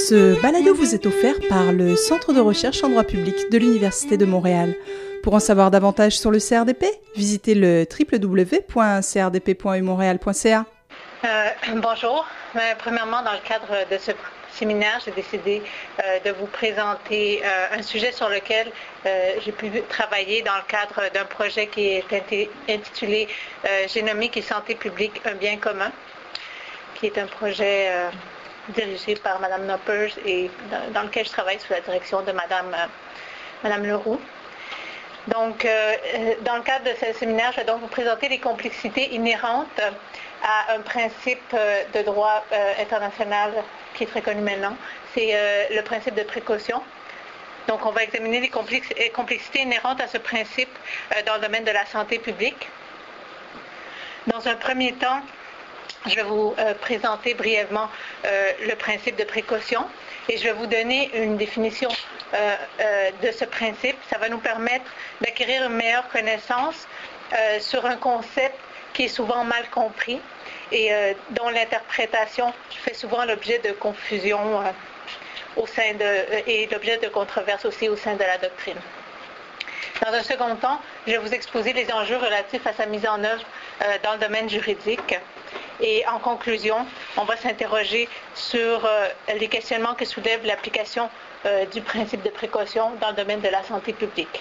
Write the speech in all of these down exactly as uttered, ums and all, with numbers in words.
Ce balado vous est offert par le Centre de recherche en droit public de l'Université de Montréal. Pour en savoir davantage sur le C R D P, visitez le w w w point c r d p point u montréal point c a. Euh, bonjour. Euh, premièrement, dans le cadre de ce séminaire, j'ai décidé euh, de vous présenter euh, un sujet sur lequel euh, j'ai pu travailler dans le cadre d'un projet qui est intitulé euh, Génomique et santé publique, un bien commun, qui est un projet euh, dirigé par Mme Noppers et dans, dans lequel je travaille sous la direction de Mme, euh, Mme Leroux. Donc, euh, dans le cadre de ce séminaire, je vais donc vous présenter les complexités inhérentes à un principe de droit euh, international qui est très connu maintenant. C'est euh, le principe de précaution. Donc, on va examiner les complex- complexités inhérentes à ce principe euh, dans le domaine de la santé publique. Dans un premier temps, je vais vous euh, présenter brièvement euh, le principe de précaution et je vais vous donner une définition euh, euh, de ce principe. Ça va nous permettre d'acquérir une meilleure connaissance euh, sur un concept qui est souvent mal compris et euh, dont l'interprétation fait souvent l'objet de confusion euh, au sein de, euh, et l'objet de controverses aussi au sein de la doctrine. Dans un second temps, je vais vous exposer les enjeux relatifs à sa mise en œuvre euh, dans le domaine juridique. Et en conclusion, on va s'interroger sur euh, les questionnements que soulève l'application euh, du principe de précaution dans le domaine de la santé publique.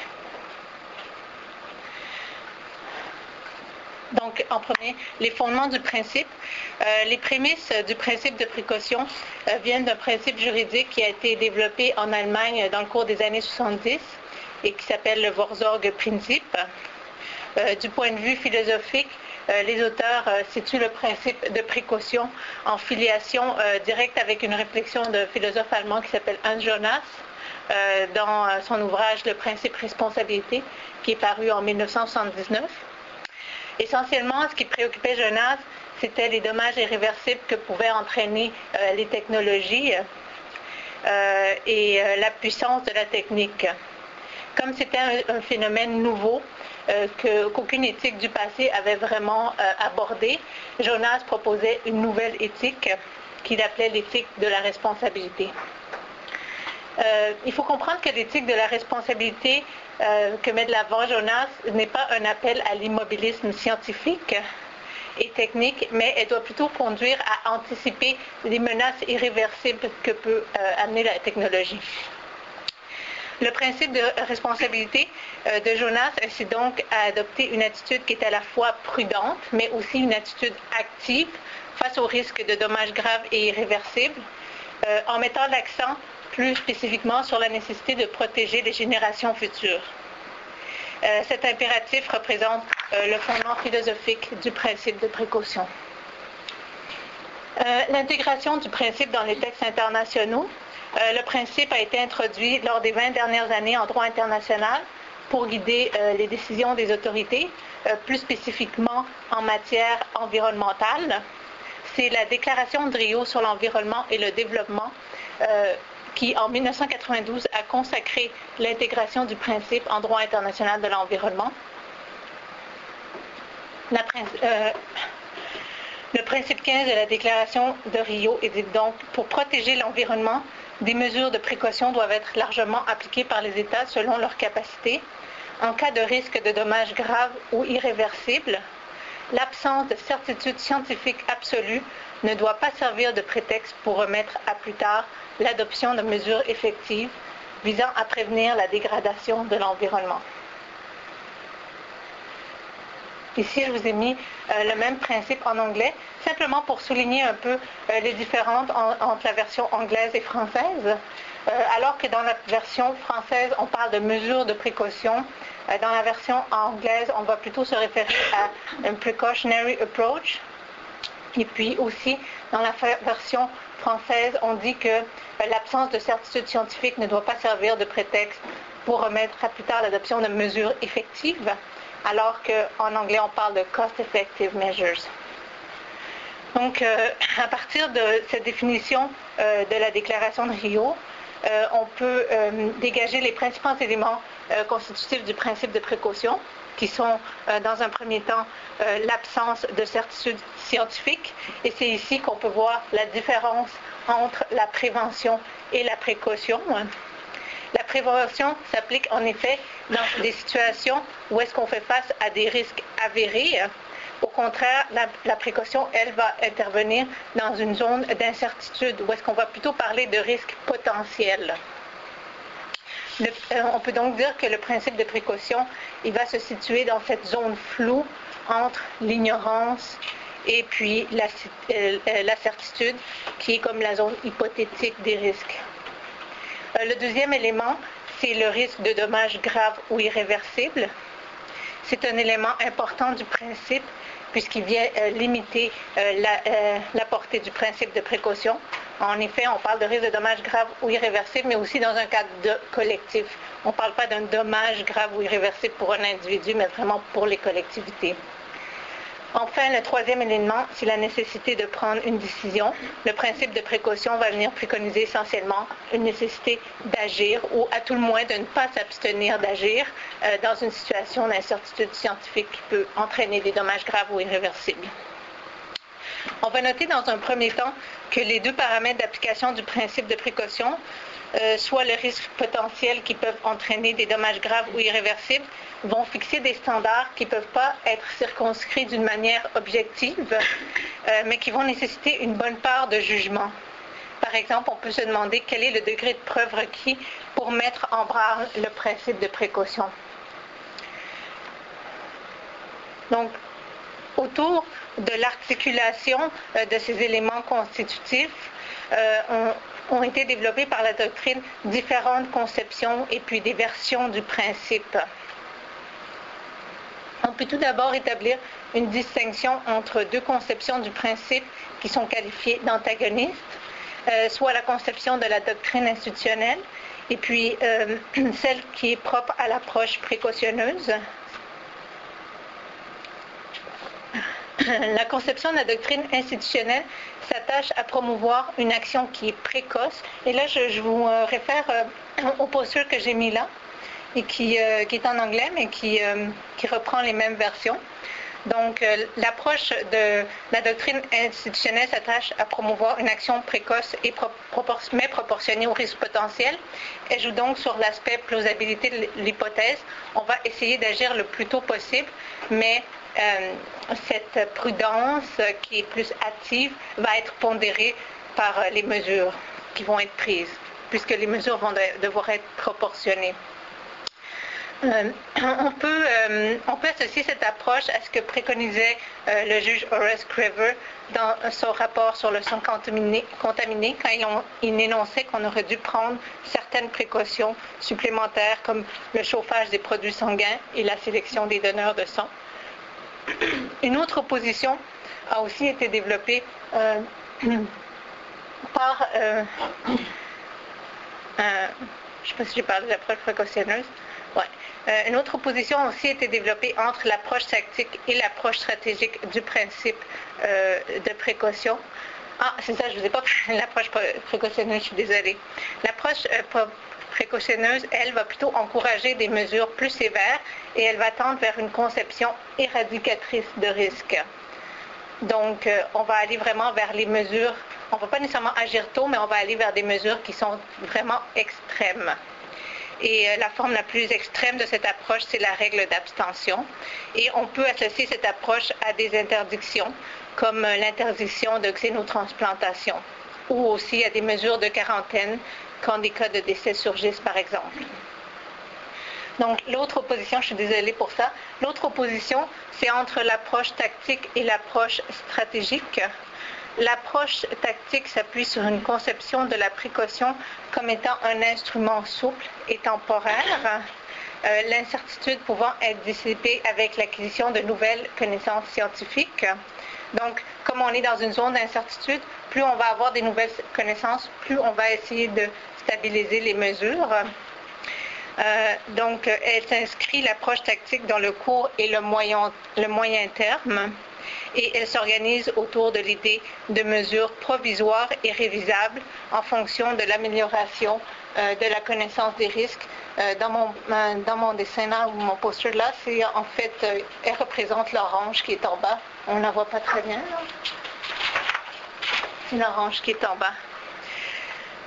Donc, en premier, les fondements du principe. Euh, les prémices du principe de précaution euh, viennent d'un principe juridique qui a été développé en Allemagne dans le cours des années soixante-dix et qui s'appelle le Vorsorgeprinzip. Euh, du point de vue philosophique, euh, les auteurs euh, situent le principe de précaution en filiation euh, directe avec une réflexion de philosophe allemand qui s'appelle Hans Jonas euh, dans euh, son ouvrage Le principe responsabilité qui est paru en dix-neuf cent soixante-dix-neuf. Essentiellement, ce qui préoccupait Jonas, c'était les dommages irréversibles que pouvaient entraîner euh, les technologies euh, et euh, la puissance de la technique. Comme c'était un, un phénomène nouveau, euh, que, qu'aucune éthique du passé avait vraiment euh, abordé, Jonas proposait une nouvelle éthique qu'il appelait l'éthique de la responsabilité. Euh, il faut comprendre que l'éthique de la responsabilité euh, que met de l'avant Jonas n'est pas un appel à l'immobilisme scientifique et technique, mais elle doit plutôt conduire à anticiper les menaces irréversibles que peut euh, amener la technologie. Le principe de responsabilité euh, de Jonas incite donc à adopter une attitude qui est à la fois prudente, mais aussi une attitude active face aux risques de dommages graves et irréversibles, euh, en mettant l'accent plus spécifiquement sur la nécessité de protéger les générations futures. Euh, cet impératif représente euh, le fondement philosophique du principe de précaution. Euh, l'intégration du principe dans les textes internationaux. Euh, le principe a été introduit lors des vingt dernières années en droit international pour guider euh, les décisions des autorités, euh, plus spécifiquement en matière environnementale. C'est la Déclaration de Rio sur l'environnement et le développement euh, qui, en dix-neuf cent quatre-vingt-douze, a consacré l'intégration du principe en droit international de l'environnement. La, euh, le principe quinze de la Déclaration de Rio est dit donc, pour protéger l'environnement, des mesures de précaution doivent être largement appliquées par les États selon leurs capacités. En cas de risque de dommages graves ou irréversibles, l'absence de certitude scientifique absolue ne doit pas servir de prétexte pour remettre à plus tard l'adoption de mesures effectives visant à prévenir la dégradation de l'environnement. Ici, je vous ai mis euh, le même principe en anglais, simplement pour souligner un peu euh, les différences en, entre la version anglaise et française. Euh, alors que dans la version française, on parle de mesures de précaution, euh, dans la version anglaise, on va plutôt se référer à un precautionary approach. Et puis aussi, dans la version française, on dit que euh, l'absence de certitude scientifique ne doit pas servir de prétexte pour remettre à plus tard l'adoption de mesures effectives, alors qu'en anglais, on parle de cost-effective measures. Donc, euh, à partir de cette définition euh, de la Déclaration de Rio, euh, on peut euh, dégager les principaux éléments euh, constitutifs du principe de précaution, qui sont, euh, dans un premier temps, euh, l'absence de certitude scientifique. Et c'est ici qu'on peut voir la différence entre la prévention et la précaution. La prévention s'applique en effet dans des situations où est-ce qu'on fait face à des risques avérés. Au contraire, la, la précaution, elle, va intervenir dans une zone d'incertitude où est-ce qu'on va plutôt parler de risques potentiels. Le, euh, on peut donc dire que le principe de précaution, il va se situer dans cette zone floue entre l'ignorance et puis la, euh, la certitude, qui est comme la zone hypothétique des risques. Euh, le deuxième élément, c'est le risque de dommages graves ou irréversibles. C'est un élément important du principe puisqu'il vient euh, limiter euh, la, euh, la portée du principe de précaution. En effet, on parle de risque de dommages graves ou irréversibles, mais aussi dans un cadre de collectif. On ne parle pas d'un dommage grave ou irréversible pour un individu, mais vraiment pour les collectivités. Enfin, le troisième élément, c'est la nécessité de prendre une décision. Le principe de précaution va venir préconiser essentiellement une nécessité d'agir ou à tout le moins de ne pas s'abstenir d'agir euh, dans une situation d'incertitude scientifique qui peut entraîner des dommages graves ou irréversibles. On va noter dans un premier temps que les deux paramètres d'application du principe de précaution, euh, soit le risque potentiel qui peuvent entraîner des dommages graves ou irréversibles, vont fixer des standards qui ne peuvent pas être circonscrits d'une manière objective, euh, mais qui vont nécessiter une bonne part de jugement. Par exemple, on peut se demander quel est le degré de preuve requis pour mettre en branle le principe de précaution. Donc, autour de l'articulation euh, de ces éléments constitutifs, euh, ont, ont été développés par la doctrine différentes conceptions et puis des versions du principe. On peut tout d'abord établir une distinction entre deux conceptions du principe qui sont qualifiées d'antagonistes, euh, soit la conception de la doctrine institutionnelle et puis euh, celle qui est propre à l'approche précautionneuse. La conception de la doctrine institutionnelle s'attache à promouvoir une action qui est précoce. Et là, je, je vous euh, réfère euh, au poster que j'ai mis là, et qui, euh, qui est en anglais, mais qui, euh, qui reprend les mêmes versions. Donc, euh, l'approche de la doctrine institutionnelle s'attache à promouvoir une action précoce et pro- propor- mais proportionnée au risque potentiel. Elle joue donc sur l'aspect plausibilité de l'hypothèse. On va essayer d'agir le plus tôt possible, mais euh, cette prudence qui est plus active va être pondérée par les mesures qui vont être prises, puisque les mesures vont de- devoir être proportionnées. Euh, on, peut, euh, on peut associer cette approche à ce que préconisait euh, le juge Horace Crever dans son rapport sur le sang contaminé, contaminé quand il, ont, il énonçait qu'on aurait dû prendre certaines précautions supplémentaires comme le chauffage des produits sanguins et la sélection des donneurs de sang. Une autre opposition a aussi été développée euh, par... Euh, euh, je ne sais pas si j'ai parlé de l'approche précautionneuse. Ouais. Euh, une autre opposition a aussi été développée entre l'approche tactique et l'approche stratégique du principe euh, de précaution. Ah, c'est ça, je ne vous ai pas parlé de l'approche précautionneuse, je suis désolée. L'approche euh, précautionneuse, elle, va plutôt encourager des mesures plus sévères et elle va tendre vers une conception éradicatrice de risques. Donc, euh, on va aller vraiment vers les mesures, on ne va pas nécessairement agir tôt, mais on va aller vers des mesures qui sont vraiment extrêmes. Et la forme la plus extrême de cette approche, c'est la règle d'abstention. Et on peut associer cette approche à des interdictions, comme l'interdiction de xénotransplantation, ou aussi à des mesures de quarantaine quand des cas de décès surgissent, par exemple. Donc, l'autre opposition, je suis désolée pour ça, l'autre opposition, c'est entre l'approche tactique et l'approche stratégique. L'approche tactique s'appuie sur une conception de la précaution comme étant un instrument souple et temporaire, euh, l'incertitude pouvant être dissipée avec l'acquisition de nouvelles connaissances scientifiques. Donc, comme on est dans une zone d'incertitude, plus on va avoir des nouvelles connaissances, plus on va essayer de stabiliser les mesures. Euh, donc, elle s'inscrit, l'approche tactique, dans le court et le moyen, le moyen terme. Et elle s'organise autour de l'idée de mesures provisoires et révisables en fonction de l'amélioration euh, de la connaissance des risques. Euh, dans, mon, euh, dans mon dessin là, ou mon poster là, c'est en fait, euh, elle représente l'orange qui est en bas. On ne la voit pas très bien là. C'est l'orange qui est en bas.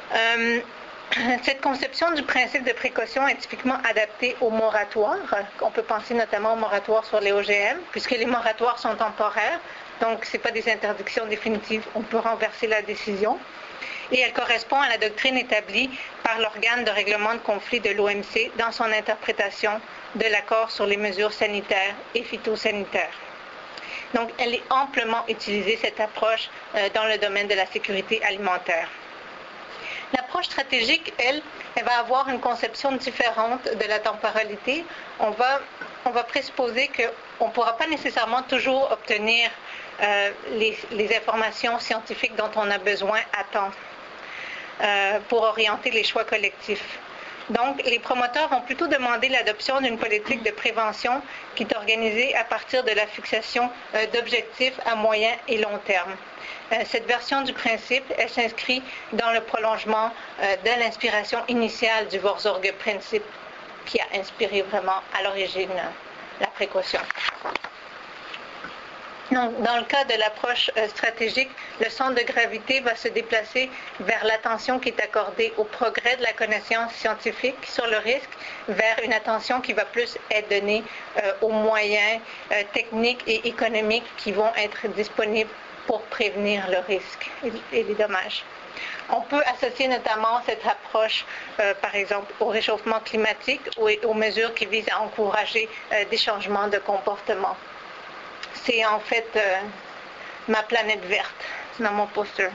Euh, Cette conception du principe de précaution est typiquement adaptée aux moratoires. On peut penser notamment aux moratoires sur les O G M, puisque les moratoires sont temporaires, donc ce n'est pas des interdictions définitives, on peut renverser la décision. Et elle correspond à la doctrine établie par l'organe de règlement de conflit de l'O M C dans son interprétation de l'accord sur les mesures sanitaires et phytosanitaires. Donc, elle est amplement utilisée, cette approche, euh, dans le domaine de la sécurité alimentaire. L'approche stratégique, elle, elle va avoir une conception différente de la temporalité. On va, on va présupposer qu'on ne pourra pas nécessairement toujours obtenir euh, les, les informations scientifiques dont on a besoin à temps euh, pour orienter les choix collectifs. Donc, les promoteurs vont plutôt demander l'adoption d'une politique de prévention qui est organisée à partir de la fixation euh, d'objectifs à moyen et long terme. Euh, cette version du principe, elle s'inscrit dans le prolongement euh, de l'inspiration initiale du Vorsorge-Prinzip qui a inspiré vraiment à l'origine euh, la précaution. Donc, dans le cas de l'approche euh, stratégique, le centre de gravité va se déplacer vers l'attention qui est accordée au progrès de la connaissance scientifique sur le risque, vers une attention qui va plus être donnée euh, aux moyens euh, techniques et économiques qui vont être disponibles pour prévenir le risque et les dommages. On peut associer notamment cette approche, euh, par exemple, au réchauffement climatique ou aux mesures qui visent à encourager euh, des changements de comportement. C'est en fait euh, ma planète verte dans mon poster.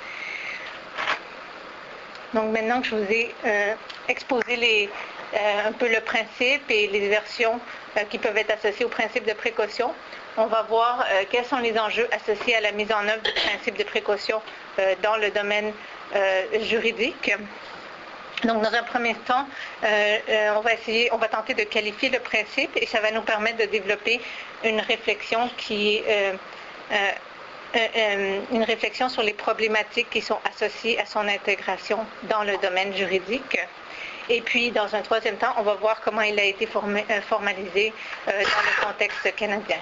Donc maintenant que je vous ai euh, exposé les, euh, un peu le principe et les versions euh, qui peuvent être associées au principe de précaution, on va voir euh, quels sont les enjeux associés à la mise en œuvre du principe de précaution euh, dans le domaine euh, juridique. Donc, dans un premier temps, euh, euh, on va essayer, on va tenter de qualifier le principe et ça va nous permettre de développer une réflexion qui est euh, euh, euh, une réflexion sur les problématiques qui sont associées à son intégration dans le domaine juridique. Et puis, dans un troisième temps, on va voir comment il a été formé, euh, formalisé euh, dans le contexte canadien.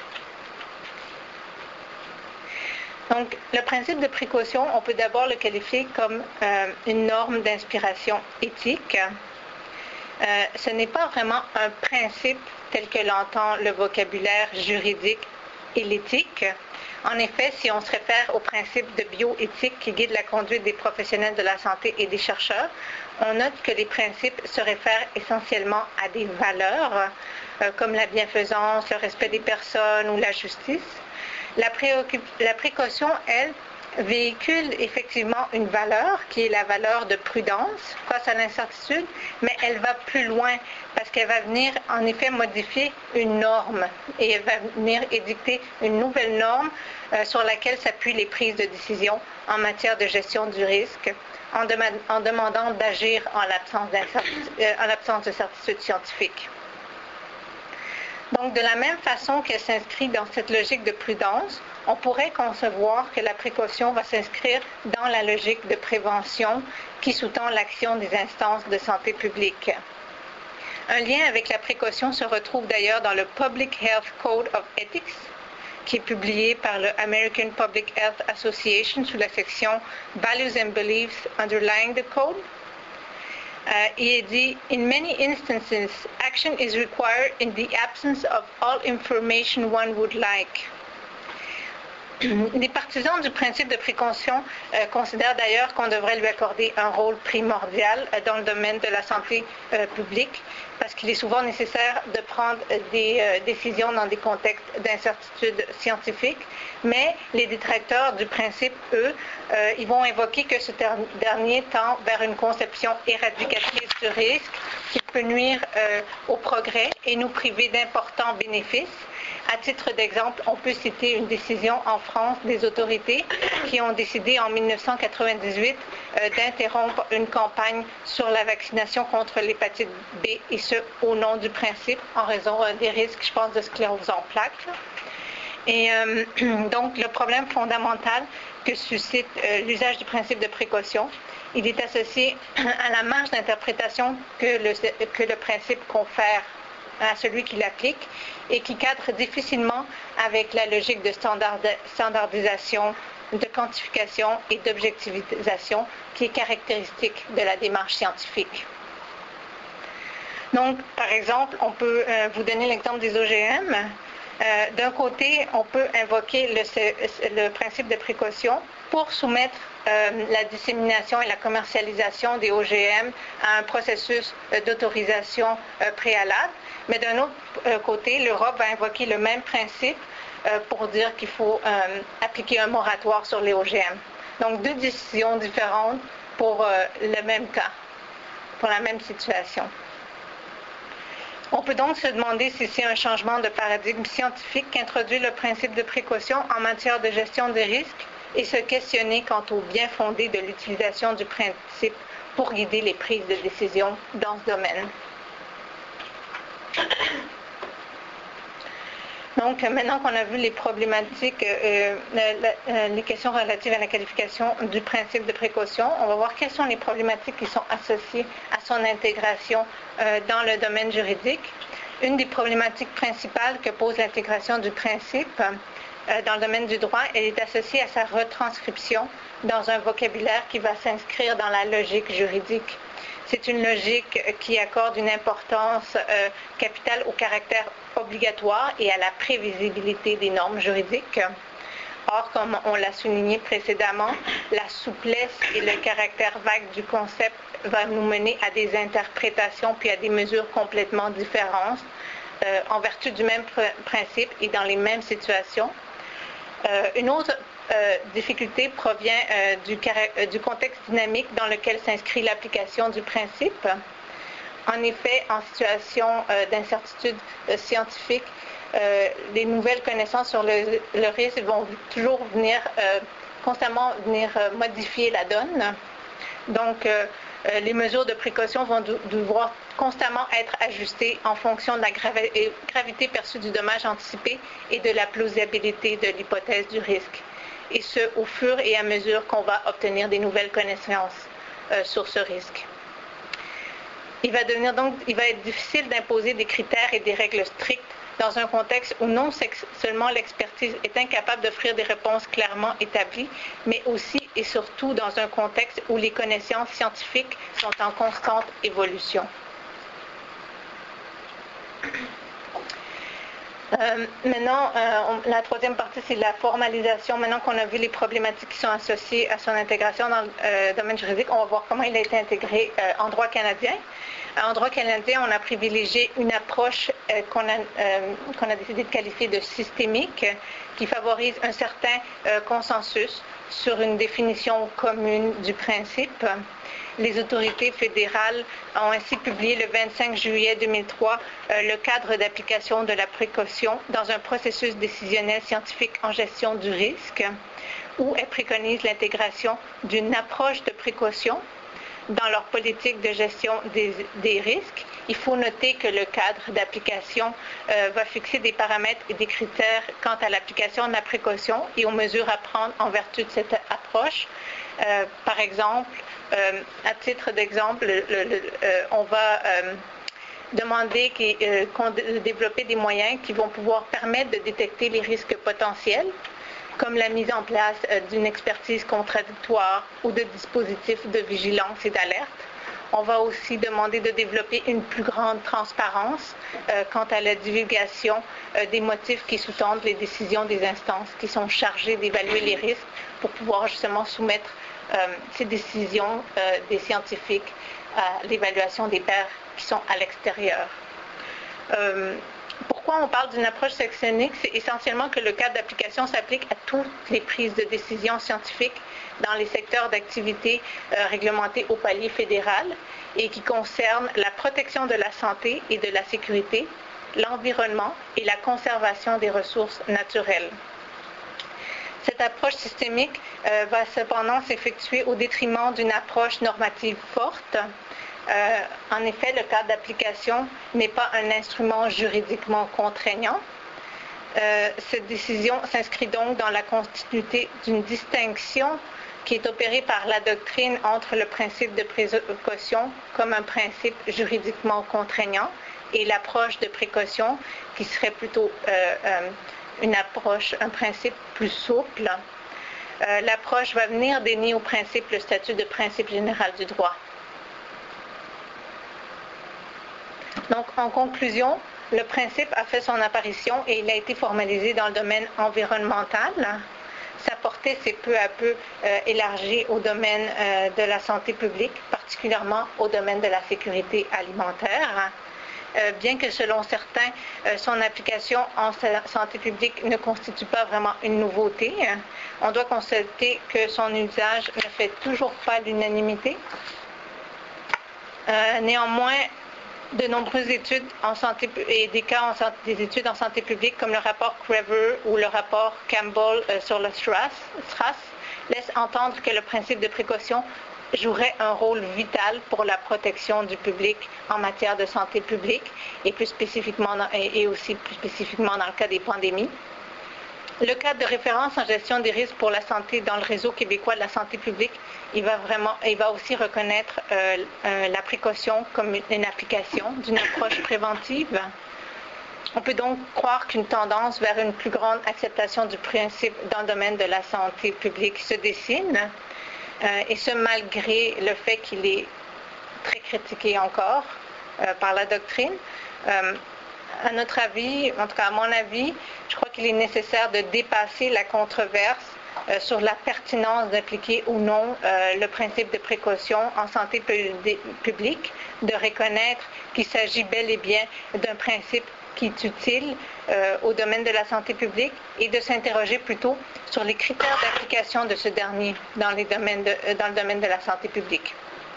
Donc, le principe de précaution, on peut d'abord le qualifier comme euh, une norme d'inspiration éthique. Euh, ce n'est pas vraiment un principe tel que l'entend le vocabulaire juridique et l'éthique. En effet, si on se réfère au principe de bioéthique qui guide la conduite des professionnels de la santé et des chercheurs, on note que les principes se réfèrent essentiellement à des valeurs euh, comme la bienfaisance, le respect des personnes ou la justice. La, la précaution, elle, véhicule effectivement une valeur qui est la valeur de prudence face à l'incertitude, mais elle va plus loin parce qu'elle va venir en effet modifier une norme et elle va venir édicter une nouvelle norme euh, sur laquelle s'appuient les prises de décision en matière de gestion du risque en, dem- en demandant d'agir en l'absence, euh, en l'absence de certitude scientifique. Donc, de la même façon qu'elle s'inscrit dans cette logique de prudence, on pourrait concevoir que la précaution va s'inscrire dans la logique de prévention qui sous-tend l'action des instances de santé publique. Un lien avec la précaution se retrouve d'ailleurs dans le Public Health Code of Ethics, qui est publié par le American Public Health Association sous la section Values and Beliefs underlying the Code. Uh, il est dit, in many instances, action is required in the absence of all information one would like. Les partisans du principe de précaution euh, considèrent d'ailleurs qu'on devrait lui accorder un rôle primordial euh, dans le domaine de la santé euh, publique parce qu'il est souvent nécessaire de prendre des euh, décisions dans des contextes d'incertitude scientifique, mais les détracteurs du principe, eux, euh, ils vont évoquer que ce ter- dernier tend vers une conception éradicatrice du risque qui peut nuire euh, au progrès et nous priver d'importants bénéfices. À titre d'exemple, on peut citer une décision en France des autorités qui ont décidé en dix-neuf cent quatre-vingt-dix-huit euh, d'interrompre une campagne sur la vaccination contre l'hépatite B, et ce, au nom du principe, en raison euh, des risques, je pense, de sclérose en plaques. Et euh, donc, le problème fondamental que suscite euh, l'usage du principe de précaution, il est associé à la marge d'interprétation que le, que le principe confère à celui qui l'applique et qui cadre difficilement avec la logique de standard, standardisation de quantification et d'objectivisation qui est caractéristique de la démarche scientifique. Donc, par exemple, on peut euh, vous donner l'exemple des O G M. Euh, d'un côté, on peut invoquer le, le principe de précaution pour soumettre euh, la dissémination et la commercialisation des O G M à un processus euh, d'autorisation euh, préalable. Mais d'un autre euh, côté, l'Europe va invoquer le même principe euh, pour dire qu'il faut euh, appliquer un moratoire sur les O G M. Donc, deux décisions différentes pour euh, le même cas, pour la même situation. On peut donc se demander si c'est un changement de paradigme scientifique qu'introduit le principe de précaution en matière de gestion des risques et se questionner quant au bien fondé de l'utilisation du principe pour guider les prises de décision dans ce domaine. Donc, maintenant qu'on a vu les problématiques, euh, euh, les questions relatives à la qualification du principe de précaution, on va voir quelles sont les problématiques qui sont associées à son intégration euh, dans le domaine juridique. Une des problématiques principales que pose l'intégration du principe euh, dans le domaine du droit, elle est associée à sa retranscription dans un vocabulaire qui va s'inscrire dans la logique juridique. C'est une logique qui accorde une importance euh, capitale au caractère obligatoire et à la prévisibilité des normes juridiques. Or, comme on l'a souligné précédemment, la souplesse et le caractère vague du concept va nous mener à des interprétations puis à des mesures complètement différentes euh, en vertu du même pr- principe et dans les mêmes situations. Euh, une autre euh, difficulté provient euh, du, euh, du contexte dynamique dans lequel s'inscrit l'application du principe. En effet, en situation euh, d'incertitude euh, scientifique, euh, les nouvelles connaissances sur le, le risque vont toujours venir, euh, constamment venir euh, modifier la donne. Donc, euh, euh, les mesures de précaution vont de, devoir constamment être ajustées en fonction de la gravi- gravité perçue du dommage anticipé et de la plausibilité de l'hypothèse du risque. Et ce, au fur et à mesure qu'on va obtenir des nouvelles connaissances euh, sur ce risque. Il va devenir donc, il va être difficile d'imposer des critères et des règles strictes dans un contexte où non seulement l'expertise est incapable d'offrir des réponses clairement établies, mais aussi et surtout dans un contexte où les connaissances scientifiques sont en constante évolution. Euh, maintenant, euh, on, la troisième partie, c'est la formalisation. Maintenant qu'on a vu les problématiques qui sont associées à son intégration dans le euh, domaine juridique, on va voir comment il a été intégré euh, en droit canadien. En droit canadien, on a privilégié une approche euh, qu'on a, euh, qu'on a décidé de qualifier de systémique, qui favorise un certain euh, consensus sur une définition commune du principe. Les autorités fédérales ont ainsi publié le vingt-cinq juillet deux mille trois euh, le cadre d'application de la précaution dans un processus décisionnel scientifique en gestion du risque, où elles préconisent l'intégration d'une approche de précaution dans leur politique de gestion des, des risques. Il faut noter que le cadre d'application euh, va fixer des paramètres et des critères quant à l'application de la précaution et aux mesures à prendre en vertu de cette approche. Euh, par exemple, euh, à titre d'exemple, le, le, le, euh, on va euh, demander qu', euh, qu'on de développer des moyens qui vont pouvoir permettre de détecter les risques potentiels, comme la mise en place euh, d'une expertise contradictoire ou de dispositifs de vigilance et d'alerte. On va aussi demander de développer une plus grande transparence euh, quant à la divulgation euh, des motifs qui sous-tendent les décisions des instances qui sont chargées d'évaluer les risques pour pouvoir justement soumettre euh, ces décisions euh, des scientifiques à l'évaluation des pairs qui sont à l'extérieur. Euh, Pourquoi on parle d'une approche sectionnée? C'est essentiellement que le cadre d'application s'applique à toutes les prises de décision scientifiques dans les secteurs d'activité euh, réglementés au palier fédéral et qui concernent la protection de la santé et de la sécurité, l'environnement et la conservation des ressources naturelles. Cette approche systémique euh, va cependant s'effectuer au détriment d'une approche normative forte. Euh, en effet, le cadre d'application n'est pas un instrument juridiquement contraignant. Euh, cette décision s'inscrit donc dans la continuité d'une distinction qui est opérée par la doctrine entre le principe de précaution comme un principe juridiquement contraignant et l'approche de précaution qui serait plutôt euh, euh, une approche, un principe plus souple. euh, l'approche va venir dénier au principe le statut de principe général du droit. Donc, en conclusion, le principe a fait son apparition et il a été formalisé dans le domaine environnemental. Sa portée s'est peu à peu euh, élargie au domaine euh, de la santé publique, particulièrement au domaine de la sécurité alimentaire. Euh, bien que selon certains, euh, son application en santé publique ne constitue pas vraiment une nouveauté, on doit constater que son usage ne fait toujours pas l'unanimité. Euh, néanmoins, de nombreuses études en santé et des cas en santé, des études en santé publique comme le rapport Crever ou le rapport Campbell euh, sur le SRAS, SRAS laissent entendre que le principe de précaution jouerait un rôle vital pour la protection du public en matière de santé publique et plus spécifiquement dans, et, et aussi plus spécifiquement dans le cas des pandémies. Le cadre de référence en gestion des risques pour la santé dans le réseau québécois de la santé publique, il va vraiment, il va aussi reconnaître euh, euh, la précaution comme une application d'une approche préventive. On peut donc croire qu'une tendance vers une plus grande acceptation du principe dans le domaine de la santé publique se dessine, euh, et ce malgré le fait qu'il est très critiqué encore euh, par la doctrine. Euh, À notre avis, en tout cas à mon avis, je crois qu'il est nécessaire de dépasser la controverse euh, sur la pertinence d'appliquer ou non euh, le principe de précaution en santé publique, de reconnaître qu'il s'agit bel et bien d'un principe qui est utile euh, au domaine de la santé publique et de s'interroger plutôt sur les critères d'application de ce dernier dans, les domaines de, euh, dans le domaine de la santé publique.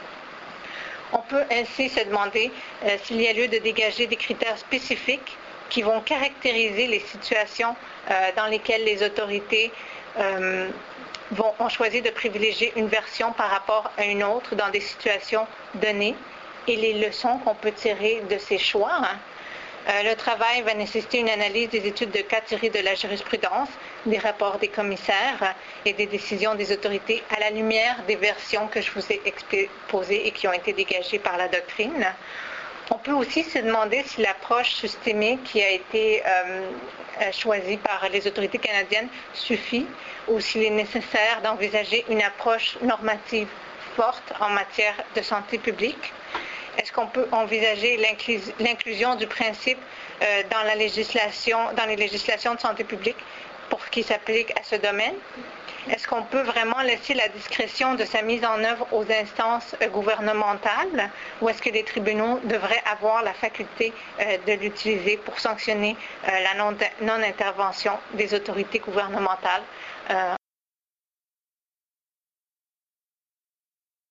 On peut ainsi se demander euh, s'il y a lieu de dégager des critères spécifiques qui vont caractériser les situations euh, dans lesquelles les autorités euh, vont, ont choisi de privilégier une version par rapport à une autre dans des situations données et les leçons qu'on peut tirer de ces choix. Hein. Euh, le travail va nécessiter une analyse des études de cas tirées de la jurisprudence, des rapports des commissaires et des décisions des autorités à la lumière des versions que je vous ai exposées et qui ont été dégagées par la doctrine. On peut aussi se demander si l'approche systémique qui a été euh, choisie par les autorités canadiennes suffit ou s'il est nécessaire d'envisager une approche normative forte en matière de santé publique. Est-ce qu'on peut envisager l'inclus- l'inclusion du principe euh, dans la législation, dans les législations de santé publique pour ce qui s'applique à ce domaine? Est-ce qu'on peut vraiment laisser la discrétion de sa mise en œuvre aux instances euh, gouvernementales ou est-ce que les tribunaux devraient avoir la faculté euh, de l'utiliser pour sanctionner euh, la non- non-intervention des autorités gouvernementales euh,